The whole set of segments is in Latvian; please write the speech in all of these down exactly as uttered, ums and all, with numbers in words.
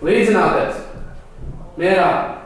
Līdzināties! Mierā!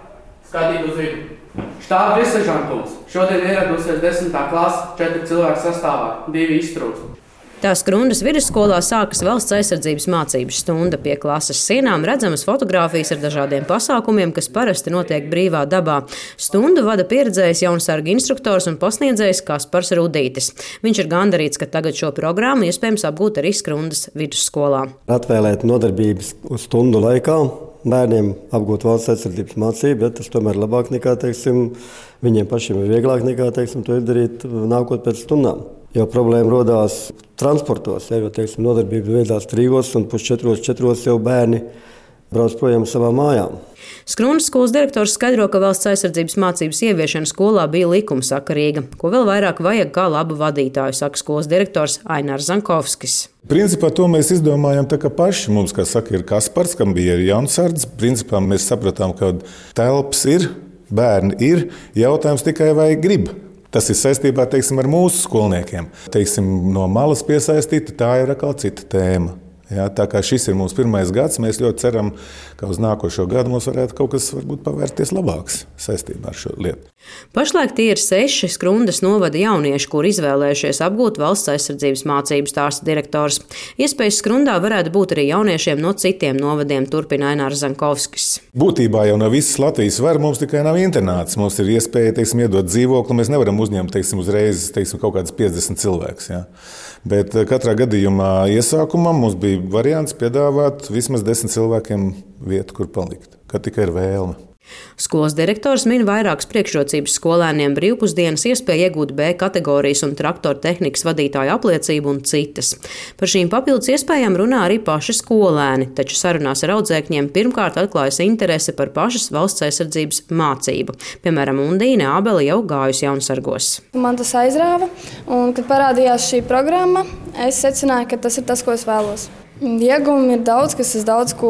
Skatīt uz vidu! Štāba virsseržantūns. Šodien ieradusies desmitā klase, četri cilvēki sastāvā, divi iztrūkst. Tā Skrundas vidusskolā sākas valsts aizsardzības mācības stunda. Pie klases sienām redzamas fotogrāfijas ar dažādiem pasākumiem, kas parasti notiek brīvā dabā. Stundu vada pieredzējis jaunsargu instruktors un pasniedzējs Kaspars Rudītis. Viņš ir gandarīts, ka tagad šo programmu iespējams apgūt arī Skrundas vidusskolā. Atvēlēt nodarbības uz stundu laikā bērniem apgūt valsts aizsardzības mācību, bet tas tomēr labāk nekā, teiksim, viņiem pašiem ir vieglāk nekā, teiksim, to izdarīt nākot pēc stundām. Jo problēma rodās transportos, ja, jo, teiksim, nodarbība veidās trījos un pusčetros, četros jau bērni brauc projām savām mājām. Skrundas skolas direktors skaidro, ka valsts aizsardzības mācības ieviešana skolā bija likumsakarīga. Ko vēl vairāk vajag kā labu vadītāju, saka skolas direktors Ainārs Zankovskis. Principā to mēs izdomājam tā kā paši. Mums, kā saka, ir Kaspars, kam bija jaunsardzes. Principā mēs sapratām, ka telpas ir, bērni ir, jautājums tikai vai grib. Tas ir saistībā, teiksim, ar mūsu skolniekiem. Teiksim, no malas piesaistīta, tā ir atkal cita tēma. Ja, tā kā šis ir mūsu pirmais gads, mēs ļoti ceram, ka uz nākošo gadu mums varētu kaut kas varbūt pavērties labāks saistībā ar šo lietu. Pašlaik tie ir seši Skrundas novada jaunieši, kur izvēlējušies apgūt valsts aizsardzības mācības, stāsta direktors. Iespējas Skrundā varētu būt arī jauniešiem no citiem novadiem, turpina Ainārs Zankovskis. Būtībā jau no visas Latvijas var, mums tikai nav internāts. Mums ir iespēja, teiksim, iedot dzīvokli, mēs nevaram uzņemt, teiksim, uzreiz, teiksim, kaut kādas piecdesmit cilvēkus. Ja. Bet katrā gadījumā iesākumā mums bija variants piedāvāt vismaz desmit cilvēkiem vietu, kur palikt, kad tikai ir vēlme. Skolas direktors min vairākas priekšrocības skolēniem, brīvpusdienas, iespēja iegūt B kategorijas un traktoru tehnikas vadītāju apliecību un citas. Par šīm papildus iespējām runā arī paši skolēni, taču sarunās ar audzēkņiem pirmkārt atklājas interese par pašas valsts aizsardzības mācību. Piemēram, Undīne Ābele jau gājusi jaunsargos. Man tas aizrāva, un kad parādījās šī programma, es secināju, ka tas ir tas, ko es vēlos. Iegūmi ir daudz, kas es daudz ko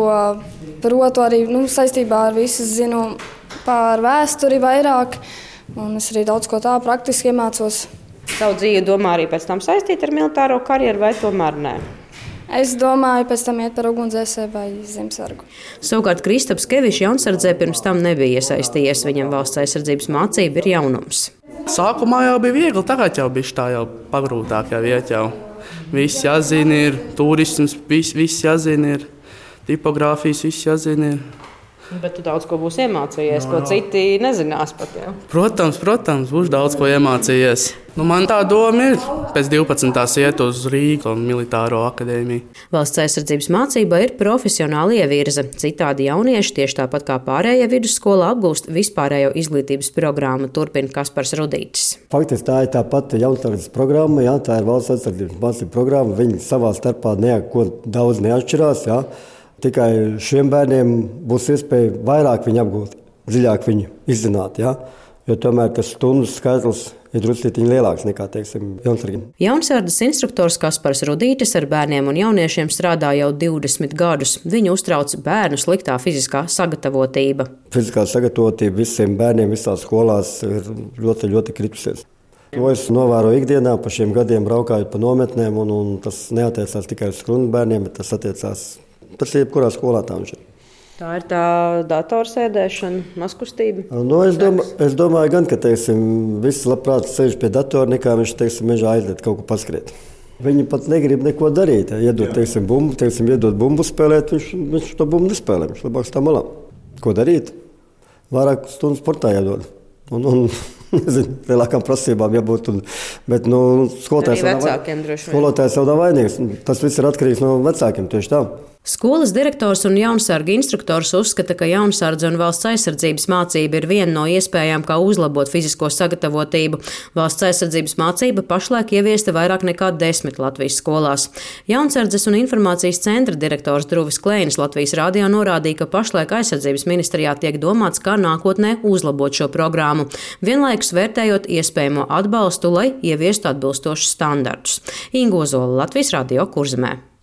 protu arī nu, saistībā ar visu zinu par vēsturi vairāk, un es arī daudz ko tā praktiski iemācos. Savu dzīvi domā arī pēc tam saistīt ar militāro karjeru vai tomēr nē? Es domāju, pēc tam iet par ugunsdzēsēju vai zemesargu. Savukārt Kristaps Kevišs jaunsardzē pirms tam nebija iesaistījies, viņam valsts aizsardzības mācība ir jaunums. Sākumā jau bija viegli, tagad jau bija tā jau pagrūtāk jau iet jau. Viss jāzina ir, turisms, viss, viss jāzina ir, tipogrāfijas, viss jāzina ir. Bet tu daudz ko būsi iemācījies, no, ko citi nezinās pat jau. Protams, protams, būs daudz ko iemācījies. Nu, man tā doma ir pēc divpadsmitās iet uz Rīgas militāro akadēmiju. Valsts aizsardzības mācība ir profesionāla ievirze. Citādi jaunieši tieši tāpat kā pārējie vidusskolā apgūst vispārējo izglītības programmu, turpina Kaspars Rudītis. Faktiski tā ir tā pati jaunsardzes programma, jā, tā ir valsts aizsardzības mācību programma. Viņi savā starpā neko daudz neatšķirās, jā. Tikai šiem bērniem būs iespēja vairāk viņu apgūt, dziļāk viņu izzināt, jā. Jo tomēr tas stundu skaitlis ir drusku lielāks nekā, teiksim, jaunsargiem. Jaunsardzes instruktors Kaspars Rudītis ar bērniem un jauniešiem strādā jau divdesmit gadus. Viņu uztrauc bērnu sliktā fiziskā sagatavotība. Fiziskā sagatavotība visiem bērniem visās skolās ir ļoti, ļoti kritusies. To es novēroju ikdienā, pa šiem gadiem braukājot pa nometnēm, un, un tas neatiecās tikai uz Skrundas bērniem, bet tas attiecās, tas ir jebkurā skolā tā viņš ir. Tā ir tā datorsēdēšana, mazkustība? Nu, es, domā, es domāju gan, ka, teiksim, visi labprāt sēž pie datora, nekā viņš, teiksim, mežā aiziet kaut ko paskriet. Viņi pat negrib neko darīt. Ja iedod, teiksim, bumbu, teiksim, iedod bumbu spēlēt, viņš, viņš to bumbu nespēlē, viņš labāk stāv malā. Ko darīt? Vairāk stundu sportā jādod. Un, un nezinu, lielākām prasībām jābūt. Un, bet, nu, skolotājs jau nav vainīgs. Tas viss ir atkarīgs no vecākiem, tieši tā. Skolas direktors un jaunsarga instruktors uzskata, ka jaunsardze un valsts aizsardzības mācība ir viena no iespējām, kā uzlabot fizisko sagatavotību. Valsts aizsardzības mācība pašlaik ieviesta vairāk nekā desmit Latvijas skolās. Jaunsardzes un informācijas centra direktors Druvis Kleinis Latvijas radio norādīja, ka pašlaik aizsardzības ministrijā tiek domāts, kā nākotnē uzlabot šo programmu, vienlaikus vērtējot iespējamo atbalstu, lai ieviestu atbilstošus standartus. Inga Ozola, Latvijas radio Kurzemē.